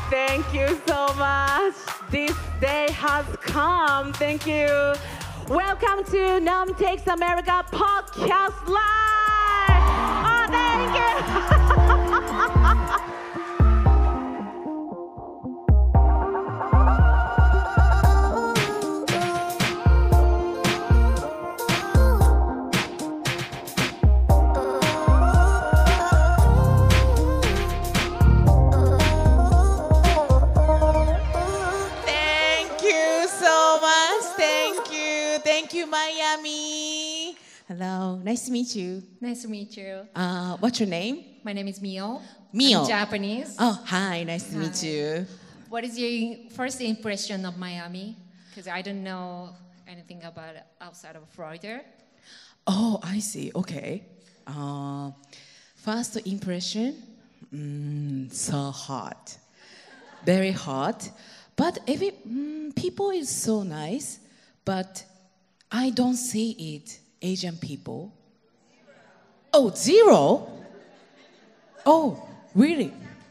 Thank you so much. This day has come. Thank you. Welcome to Nam Takes America Podcast Live. Oh, thank you. Miami. Hello, nice to meet you. Nice to meet you. What's your name? My name is Mio. Mio. I'm Japanese. Oh, hi, nice to meet you. What is your first impression of Miami? Because I don't know anything about outside of Florida. Oh, I see. Okay. First impression, so hot, very hot. But people is so nice, but I don't see it. Asian people. Oh, zero? Oh, really?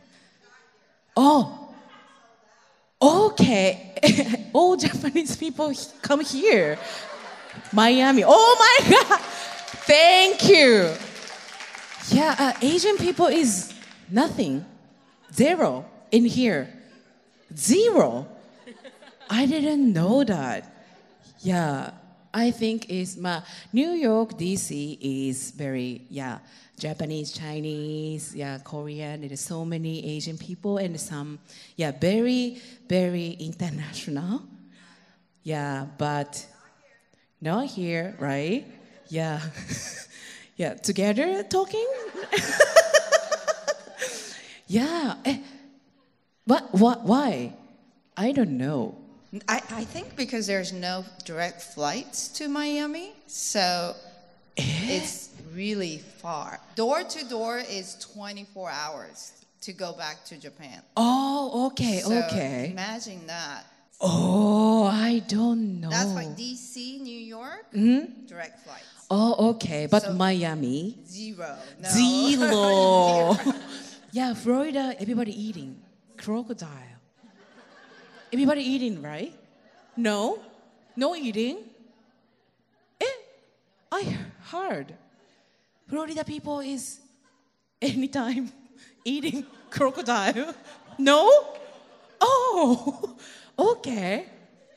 Oh, okay. All Japanese people come here. Miami. Oh my God. Thank you. Yeah, Asian people is nothing. Zero in here. Zero. I didn't know that. Yeah. I think New York, DC is very, Japanese, Chinese, Korean. There is so many Asian people and some, very, very international. Yeah, but not here, right? Yeah. Yeah, together talking? Yeah. But why? I don't know. I think because there's no direct flights to Miami, so it's really far. Door to door is 24 hours to go back to Japan. Oh, okay, So okay. imagine that. Oh, I don't know. That's why DC, New York, direct flights. Oh, okay. But So- Miami? Zero. No. Zero. Yeah, Florida, everybody eating. Crocodile. Everybody eating, right? No? No eating? I heard. Florida people is anytime eating crocodile. No? Oh, okay.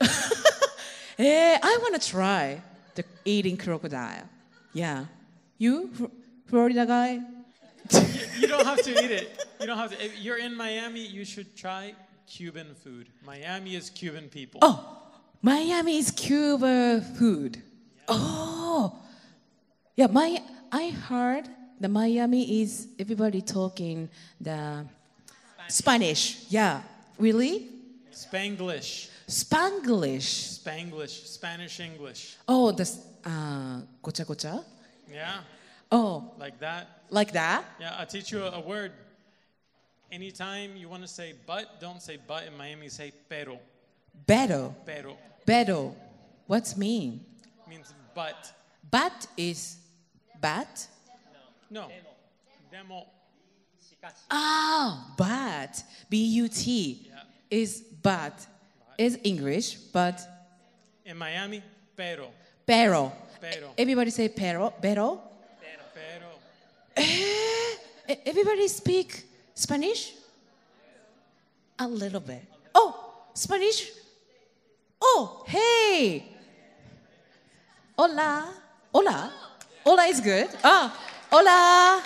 I want to try the eating crocodile. Yeah. You, Florida guy? You don't have to eat it. You don't have to. If you're in Miami, you should try Cuban food. Miami is Cuban people. Oh, Miami is Cuba food. Yeah. Oh, yeah. I heard the Miami is everybody talking the Spanish. Yeah, really? Spanglish. Spanglish. Spanglish. Spanish English. Oh, the gocha gocha. Yeah. Oh, Like that. like that? Yeah, I'll teach you a word. Anytime you want to say but, don't say but. In Miami, say pero. Beto. Pero. Beto. What's mean? Means but. Bat is bat? No. Demo. Ah, bat. B-U-T. Yeah. Is bat. Is English, but In Miami, pero. pero. Pero. Everybody say pero. Pero. Pero. Everybody speak Spanish? A little bit. Oh, Spanish? Oh, hey. Hola. Hola. Hola is good. Ah, hola.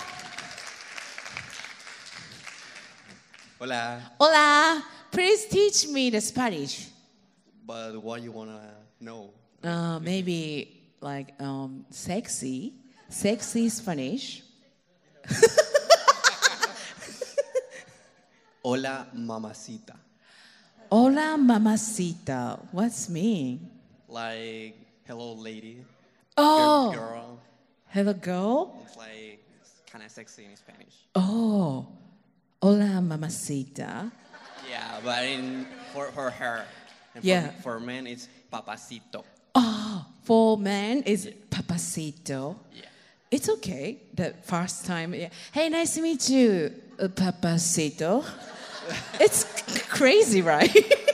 Hola, Hola. Please teach me the Spanish. but what you wanna know? Maybe like sexy. Sexy Spanish. Hola, mamacita. Hola, mamacita. What's mean? Like, hello, lady. Oh, Girl. hello, girl. It's like kind of sexy in Spanish. Oh, hola, mamacita. Yeah, but for her. And Yeah. For men, it's papacito. Oh, for men is papacito. Yeah. It's okay. The first time. Yeah. Hey, nice to meet you, papacito. It's crazy, right?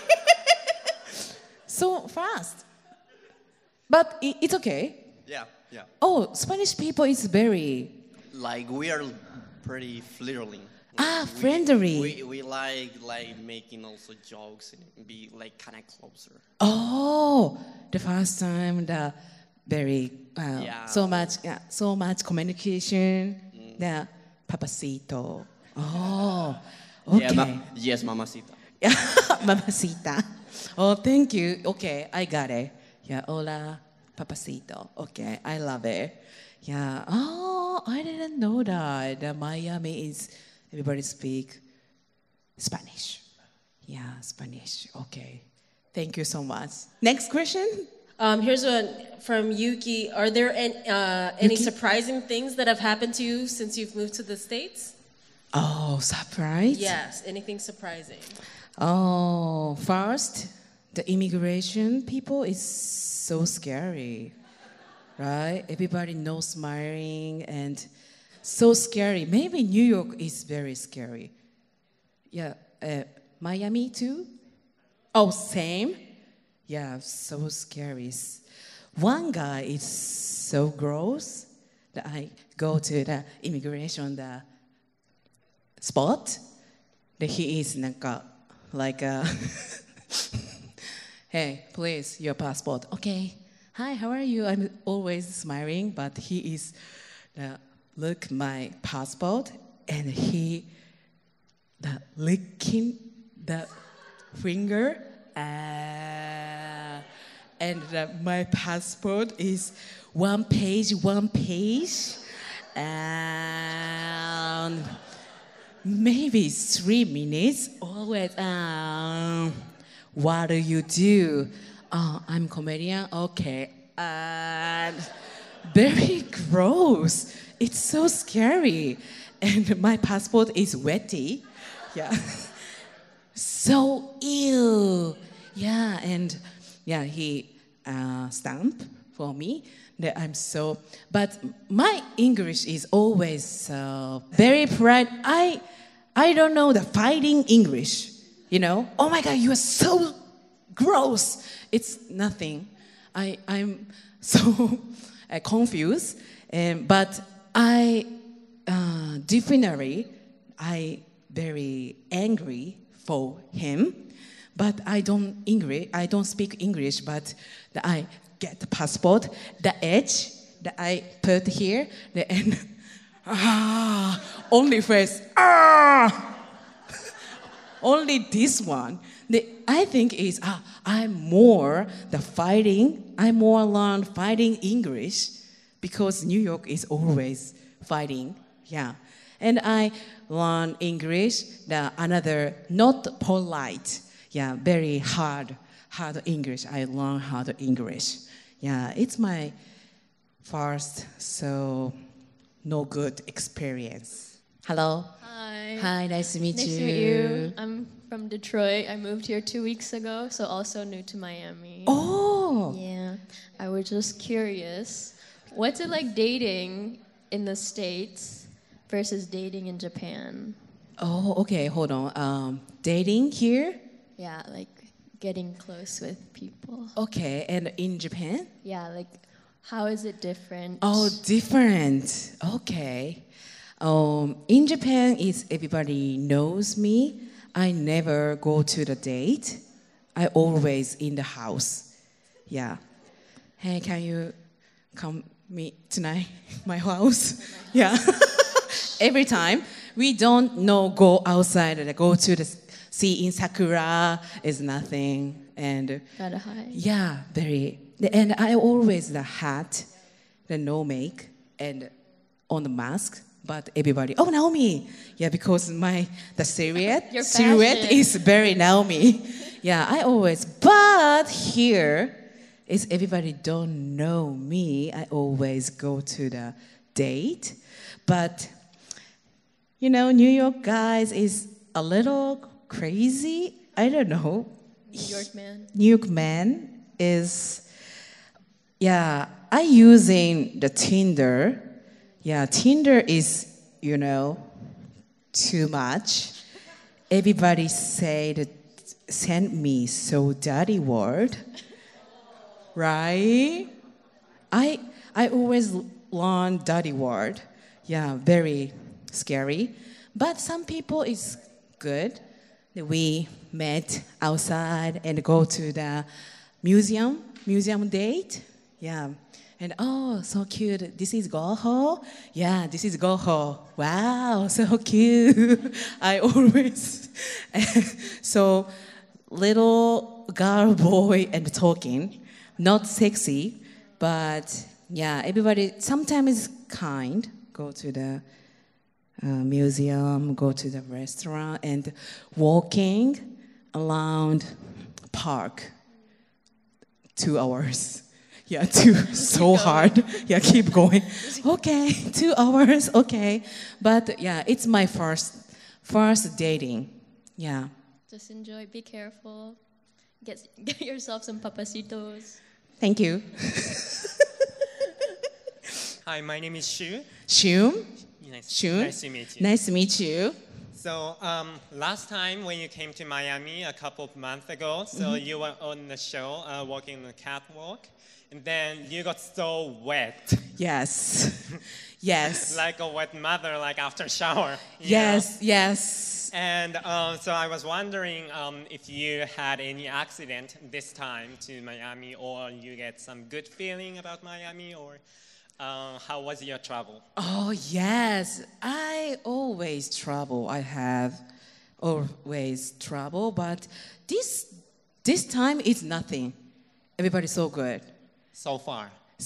So fast. But it's okay. Yeah, yeah. Oh, Spanish people is very Like we are pretty flirting. friendly. We like making also jokes and be like kind of closer. Oh, the first time the very Yeah. so much communication. The papacito. Oh, okay. Yeah, yes, mamacita. Mamacita. Oh, thank you. Okay, I got it. Yeah, hola, papacito. Okay, I love it. Yeah. Oh, I didn't know that. Miami is everybody speak Spanish. Yeah, Spanish. Okay. Thank you so much. Next question. Here's one from Yuki. Are there any Yuki? surprising things that have happened to you since you've moved to the States? Oh, surprise. Yes, anything surprising? Oh, first, the immigration people is so scary, right? Everybody knows smiling and so scary. Maybe New York is very scary. Yeah, Miami too? Oh, same? Yeah, so scary. One guy is so gross that I go to the immigration the spot that he is like hey, please, your passport. Okay. Hi, how are you? I'm always smiling, but he is look my passport and he licking the finger and my passport is one page and maybe 3 minutes always what do you do? I'm comedian. Okay. And very gross. It's so scary. And my passport is wetty. Yeah. So ew. Yeah, and yeah, he stamped for me that I'm so. But my English is always very proud. I don't know the fighting English. You know? Oh my God, you are so gross. It's nothing. I'm so confused. But I definitely very angry for him. But I don't speak English, but I get the passport, the edge that I put here, the end, only face, only this one. I think is I'm more learn fighting English because New York is always fighting, yeah. And I learn English, another not polite. Yeah, very hard English. I learn hard English. Yeah, it's my first, so no good experience. Hello. Hi. Hi, nice to meet Nice you. to meet you. I'm from Detroit. I moved here 2 weeks ago, so also new to Miami. Oh. Yeah. I was just curious. What's it like dating in the States versus dating in Japan? Oh, okay, hold on. Dating here? Yeah, like getting close with people. Okay, and in Japan? Yeah, like how is it different? Oh, different. Okay. In Japan, is everybody knows me. I never go to the date. I always in the house. Yeah. Hey, can you come meet tonight? My house. Yeah. Every time we don't go outside and go to the sea in Sakura is nothing and Gotta hide. yeah, very. And I always the hat, the no make, and on the mask. But everybody, oh Naomi, yeah, because the silhouette Your silhouette fashion. is very Naomi. Yeah, I always. But here is everybody don't know me. I always go to the date, but New York guys is a little crazy. I don't know. New York man. New York man is, yeah, I using the Tinder. Yeah, Tinder is, too much. everybody said, send me so dirty word, right? I always learn dirty word. Yeah, very scary. But some people is good. We met outside and go to the museum date. Yeah. And oh, so cute. This is Goho. Yeah, this is Goho. Wow, so cute. I always. So little girl, boy, and talking. Not sexy, but yeah, everybody sometimes is kind. Go to the museum, go to the restaurant, and walking around park. 2 hours. Yeah, so hard. Yeah, keep going. Okay, 2 hours, okay. But yeah, it's my first dating. Yeah. Just enjoy, be careful. Get yourself some papacitos. Thank you. Hi, my name is Shu. Shu? Nice to meet you. Nice to meet you. So last time when you came to Miami a couple of months ago, so you were on the show, walking on the catwalk, and then you got so wet. Yes. Yes. Like a wet mother, like after shower. Yes. And so I was wondering if you had any accident this time to Miami, or you get some good feeling about Miami, or how was your travel? Oh, yes. I always travel. I have always travel, but this time it's nothing. Everybody's so good. So far.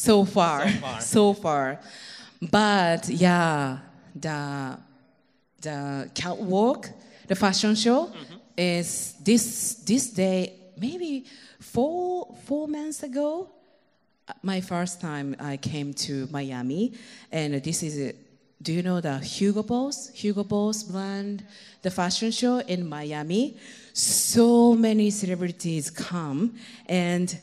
But yeah, the catwalk, the fashion show is this day, maybe four months ago. My first time I came to Miami, and this is, do you know the Hugo Boss brand, the fashion show in Miami? So many celebrities come, and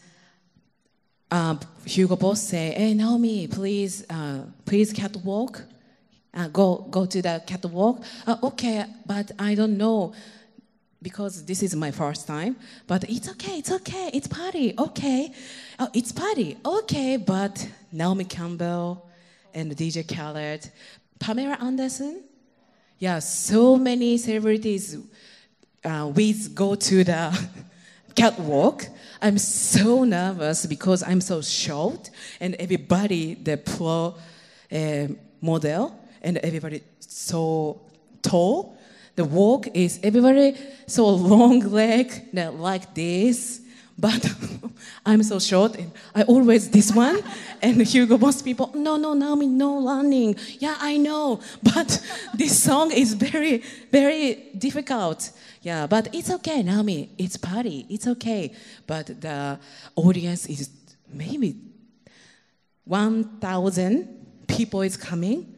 Hugo Boss say, "Hey Naomi, please catwalk, go to the catwalk." Okay, but I don't know. Because this is my first time, but it's okay, it's party, okay. Oh, it's party, okay, but Naomi Campbell and DJ Khaled, Pamela Anderson, yeah, so many celebrities we go to the catwalk. I'm so nervous because I'm so short, and everybody, the pro model, and everybody so tall. The walk is everybody so long leg like this, but I'm so short and I always this one. And Hugo Boss people, no, Naomi, no running. Yeah, I know, but this song is very, very difficult. Yeah, but it's okay, Naomi. It's party. It's okay. But the audience is maybe 1,000 people is coming.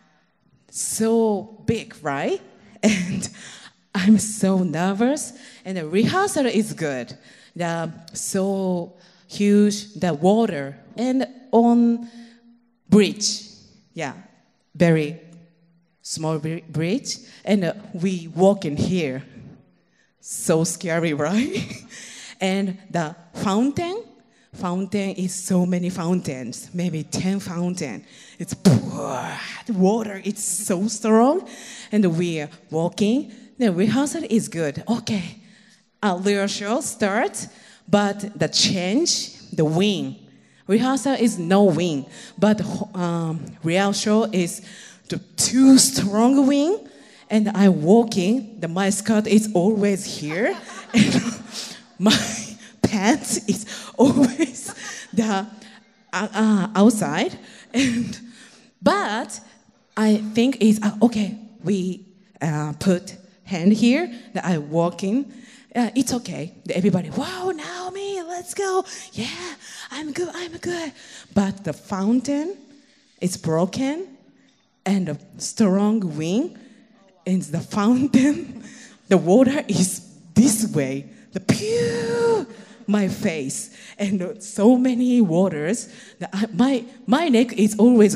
So big, right? And I'm so nervous, and the rehearsal is good. So huge, the water, and on bridge, yeah, very small bridge, and we walk in here. So scary, right? And the fountain is so many fountains, maybe 10 fountains. It's the water, it's so strong. And we are walking. The rehearsal is good. Okay, real show starts, but the change, the wing. Rehearsal is no wing, but real show is the too strong wing. And I'm walking, my skirt is always here, and my pants is always the outside. But I think it's okay. We put hand here that I walk in. It's okay. Everybody, wow, Naomi, let's go. Yeah, I'm good. But the fountain is broken, and the strong wing, and the fountain, the water is this way. The pew, my face, and so many waters. My neck is always,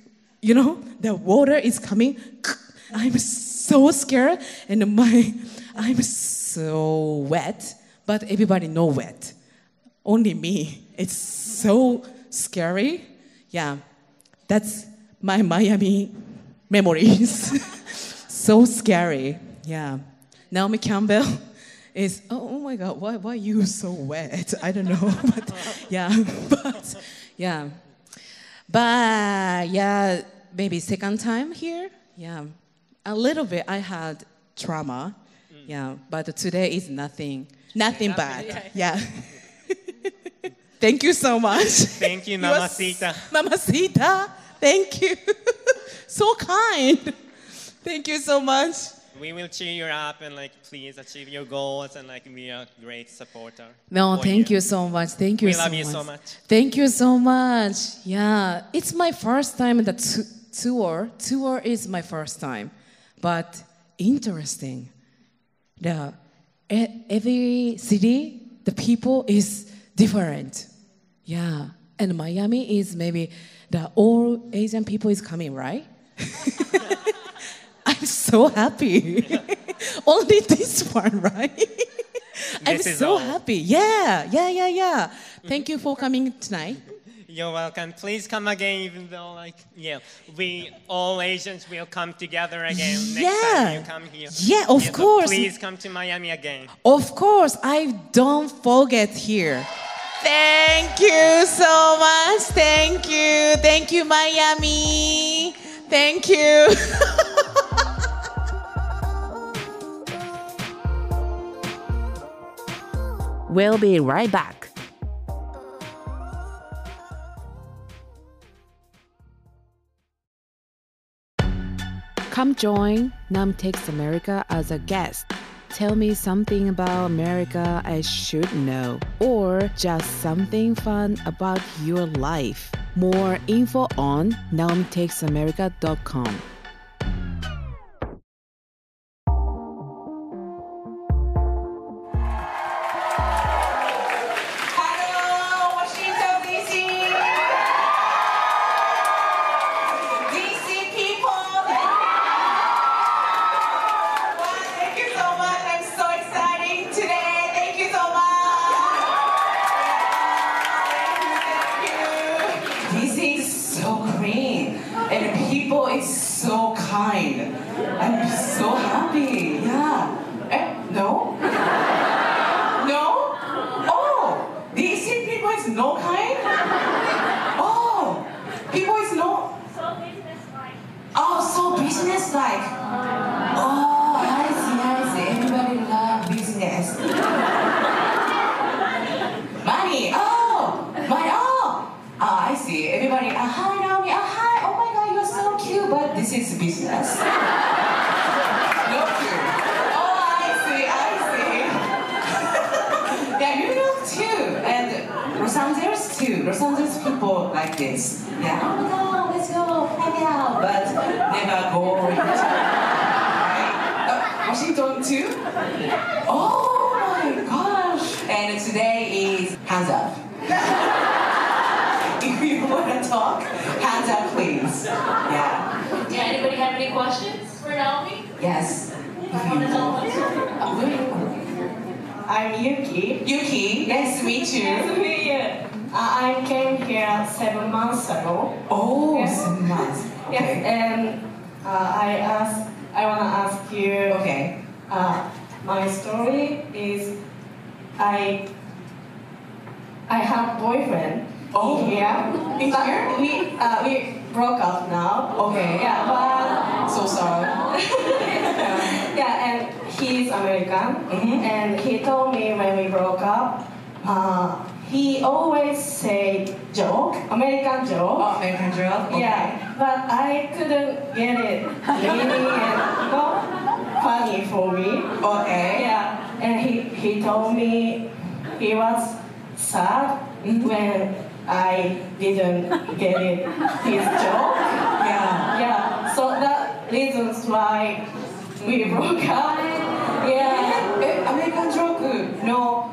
the water is coming. I'm so scared, and I'm so wet, but everybody know wet. Only me. It's so scary. Yeah, that's my Miami memories. So scary. Yeah. Naomi Campbell is, oh my God, why are you so wet? I don't know. But yeah, maybe second time here. Yeah, a little bit. I had trauma. Yeah, but today is nothing bad. Yeah. Thank you so much. Thank you, Mamacita. Mamacita, thank you. So kind. Thank you so much. We will cheer you up and please achieve your goals and we are a great supporter. No, for thank you so much. Thank you We so love much. you so much. Thank you so much. Yeah, it's my first time in the tour. Tour is my first time, but interesting. Every city, the people is different. Yeah, and Miami is maybe all Asian people is coming, right? I'm so happy. Only this one, right? I'm so happy. Yeah. Thank you for coming tonight. You're welcome. Please come again, even though, we all Asians will come together again next time you come here. Yeah, of course. Please come to Miami again. Of course, I don't forget here. Thank you so much. Thank you, Miami. Thank you. We'll be right back. Come join Nam Takes America as a guest. Tell me something about America I should know, or just something fun about your life. More info on naomitakes.america.com. I'm so happy. Yeah. No? No? Oh, DC people is no kind? Oh, people is no. So business-like. Oh, so business-like. Oh, I see. Everybody love business. Money. Oh, money. Oh, I see. Everybody. Hi, Naomi. Hi. Oh my God, you're so cute. But this is business. Los Angeles too. Los Angeles people like this. Yeah. Oh my God, let's go hang out, but never go. Right? Washington too. Oh my gosh! And today is hands up. If you want to talk, hands up, please. Yeah. Yeah. Anybody have any questions for Naomi? Yes. I'm Yuki. Yuki, nice to meet you. Nice to meet you. I came here 7 months ago. Oh, yes. 7 months. Okay. Yes, and I want to ask you. Okay. My story is I have boyfriend. Oh. Here. In here? We broke up now. Okay. Yeah, but so sorry. Yeah, and he's American, and he told me when we broke up, he always say joke, American joke. Oh, American joke? Okay. Yeah, but I couldn't get it meaning and not funny for me. Okay. Yeah, and he told me he was sad when I didn't get it, his joke. Yeah. Yeah, so that reasons why we broke up. Yeah. American joke. No.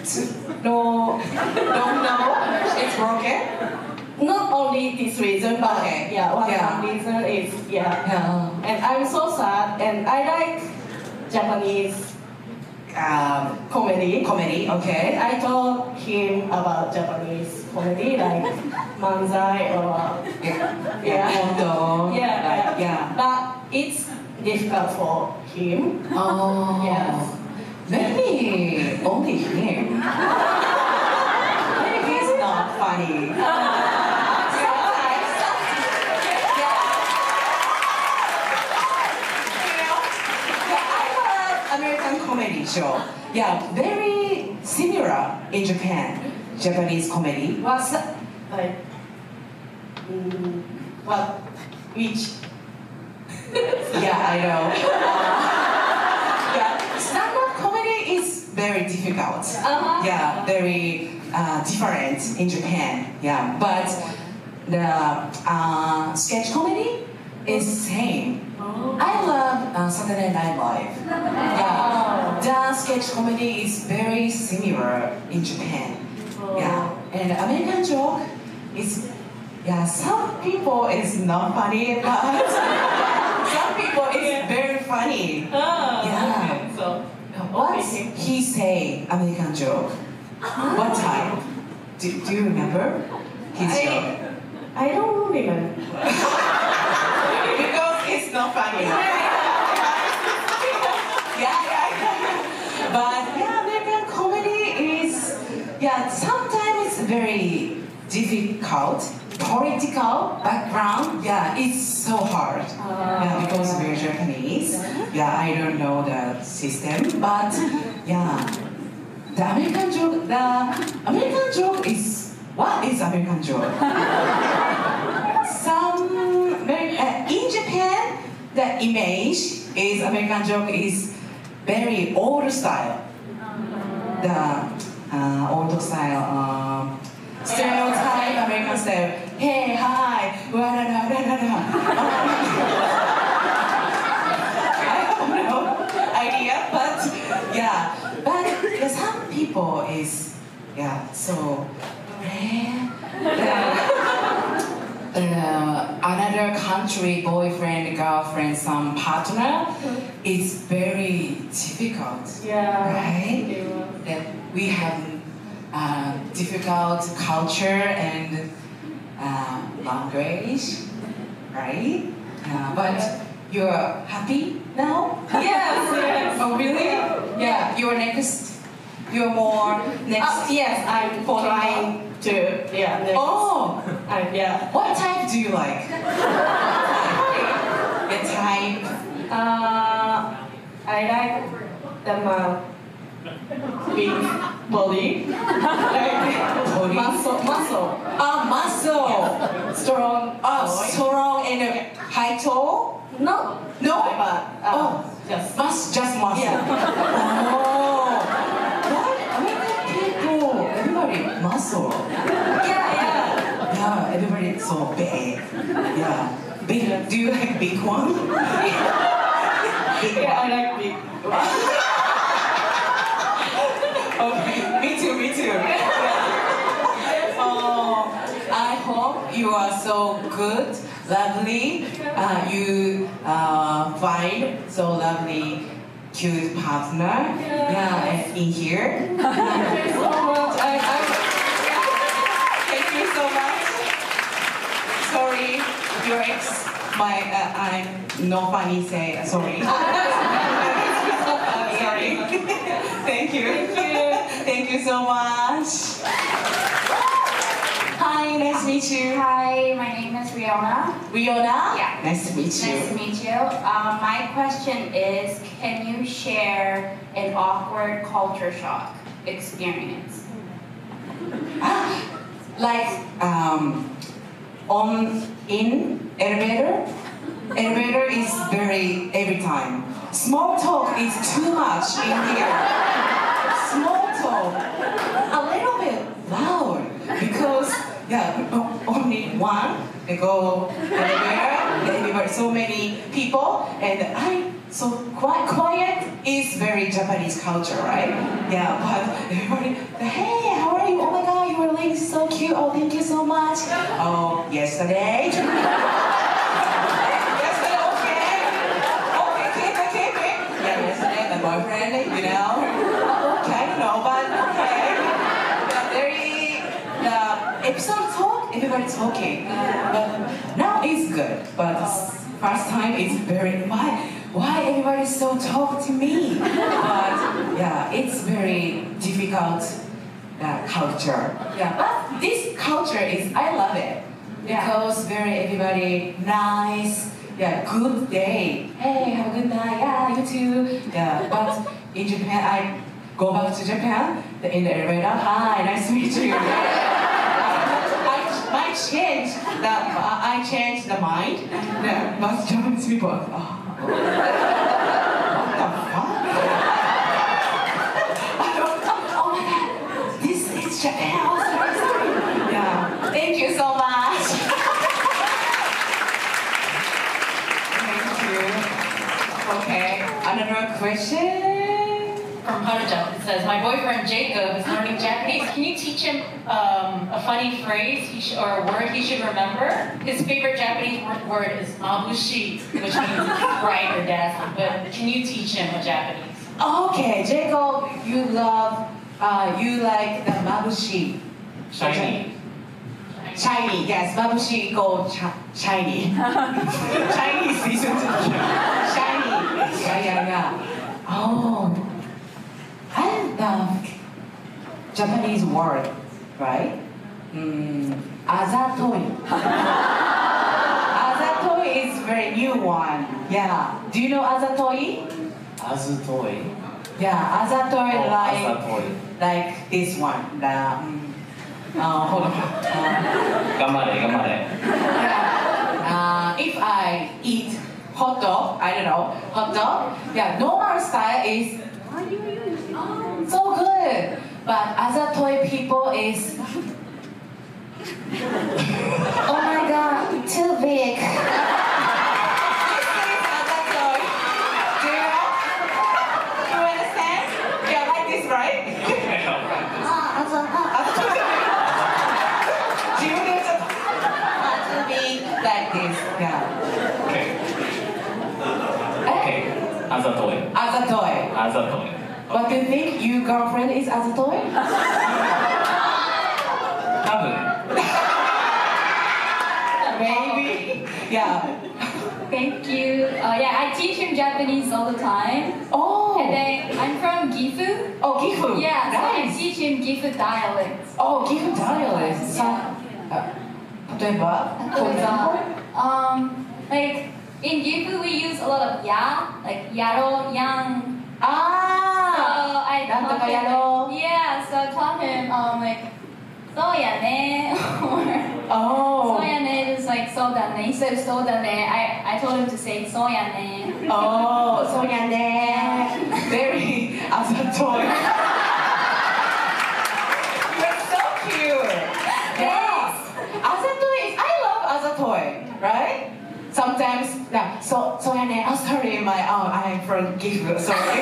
It's broken. Not only this reason, but Okay. yeah, one Yeah. reason is Yeah. And I'm so sad, and I like Japanese comedy. Comedy, okay. I told him about Japanese comedy, like manzai or Kondo. yeah. But it's difficult for him. Oh. Yes. Maybe only him. Maybe he's not funny. American comedy show. Yeah, very similar in Japan. Japanese comedy. What's like? What? Which? Yeah, I know. Yeah, stand-up comedy is very difficult. Yeah, very different in Japan. Yeah, but the sketch comedy is same. I love Saturday Night Live. Yeah, the sketch comedy is very similar in Japan. Yeah, and American joke is, yeah, some people is not funny, but some people is very funny. Yeah. Okay, so what he say American joke? What time? Do you remember his joke? I don't remember. Because it's not funny. Yeah. But yeah, American comedy is, yeah, sometimes it's very difficult. Political background, yeah, it's so hard. Yeah, because we're Japanese. Yeah, I don't know the system, but yeah, the American joke is, what is American joke? In Japan, the image is American joke is very old style. The old style, stereotype American style. Hey, hi, I have no idea, but yeah, but some people is, yeah, so another country boyfriend, girlfriend, some partner, it's very difficult. Yeah. Right? That we have difficult culture and language, right? But you're happy now? Yes. Oh, really? Yeah. You're more next. Yes, I'm trying to. Yeah. Next. Oh. Yeah. What type do you like? The type. I like the big body. Body. Muscle. Muscle. Yeah. Strong. Strong and high toe. No. But just muscle. Yeah. Oh. What? American people, everybody muscle. Yeah, everybody so big. Yeah. Big. Do you like big one? Big one. I like big one. Okay, me too. Oh, I hope you are so good, lovely. You find so lovely, cute partner. Yeah, in here. Thank you so much. Thank you so much. Sorry, your ex. I'm no funny. Say sorry. Sorry. Thank you. Thank you so much. Hi, nice to meet you. Hi, my name is Riona. Riona? Yeah. Nice to meet you. Nice to meet you. My question is, can you share an awkward culture shock experience? Like in elevator. Elevator is very every time. Small talk is too much in here. Small talk, a little bit loud because only one. They go elevator. Everybody, so many people, and so quiet is very Japanese culture, right? Yeah, but everybody, hey, how are you? Oh my God, your leg is so cute. Oh, thank you so much. Oh, yesterday. Okay. Yeah, yesterday, my boyfriend, everybody talking. But now it's good. But first time it's very, why everybody so talk to me? But yeah, it's very difficult culture. Yeah, but this culture is, I love it. Because very everybody nice, yeah, good day. Hey, have a good night, yeah, you too. Yeah, but in Japan, I go back to Japan, in the elevator, hi, nice to meet you. I changed the mind. Yeah, but Japanese people, what the fuck? Oh my god, this is Japan. Oh, sorry. Yeah, thank you so much. Thank you. Okay, another question. From Haruja, it says, my boyfriend Jacob is learning Japanese. Can you teach him a funny phrase or a word he should remember? His favorite Japanese word is mabushi, which means bright or dazzling. But can you teach him a Japanese? Okay, Jacob, you like the mabushi. Shiny. Shiny, yes, mabushi equals shiny. Chinese isn't it? Shiny. Yeah. Oh. I love Japanese word, right? Azatoi. Azatoi is very new one. Yeah. Do you know azatoi? Azatoi. Yeah, azatoi Azatoi. like this one. Hold on. Gamare. If I eat hot dog, I don't know, hot dog. Yeah, normal style is so good, but azatoi people is oh my god, too big. This is azatoi. Do you know? Do you understand? Yeah, like this, right? Too big, like this. Yeah. Okay. Azatoi. But do you think your girlfriend is azatoi? Maybe. Yeah. Thank you. I teach him Japanese all the time. Oh. And then I'm from Gifu. Oh, Gifu. Yeah, so I nice. teach him Gifu dialects. Oh, Gifu dialects. Yeah. For example? Like in Gifu we use a lot of ya, like yaro, yang. So I taught him, so I taught him like so ya ne or so ya ne is like so da ne. Instead of so da ne, I told him to say so ya ne. Oh, so ya ne. Very azatoi. You're so cute. Yes. Azatoi is, I love azatoi, right? Sometimes, yeah, so ya ne, oh sorry, I'm from Gifu, sorry.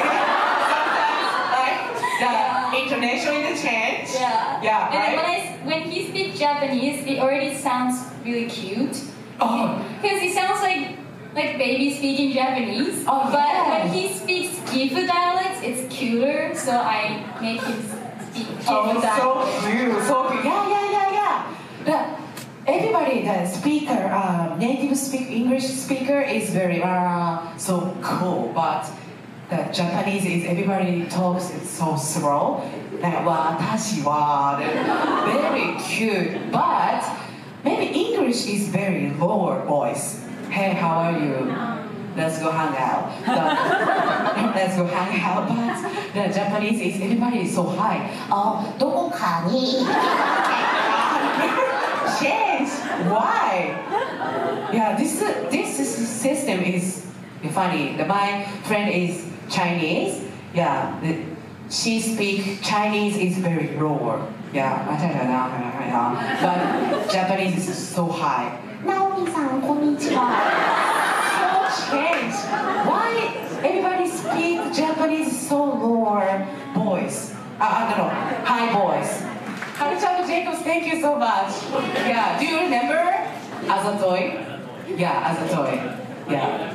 The intonation in the change. Yeah. Right? And when he speaks Japanese, it already sounds really cute. Oh. Because he sounds like baby speaking Japanese. Oh, but yeah. when he speaks Gifu dialects, it's cuter. So I make him speak Gifu dialects. So cute, so cute. Yeah. Everybody, the speaker, native English speaker is very so cool, but the Japanese is everybody talks it's so slow. Like watashi wa, very cute. But maybe English is very lower voice. Hey, how are you? Let's go hang out. Let's go hang out. But the Japanese is everybody is so high. Doko ni? Change. Why? Yeah, this system is funny. My friend is Chinese. Yeah, she speaks Chinese is very lower. Yeah, but Japanese is so high. Naomi-san, konnichiwa. So change. Why everybody speak Japanese so lower voice? I don't know, high voice. Haruchan Jacobs, thank you so much. Yeah, do you remember azatoi? Yeah, azatoi. Yeah.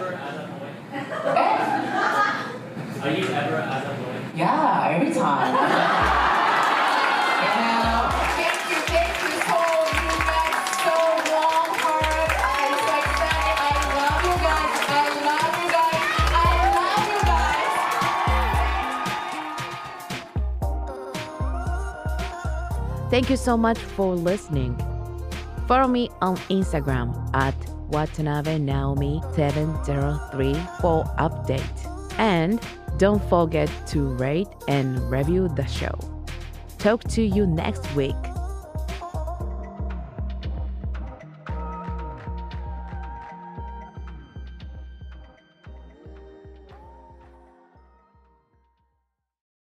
Are you ever azatoi? Yeah, every time. Thank you so you guys so Thank you so much for listening. Follow me on Instagram at Watanabe Naomi 703 for update. And don't forget to rate and review the show. Talk to you next week.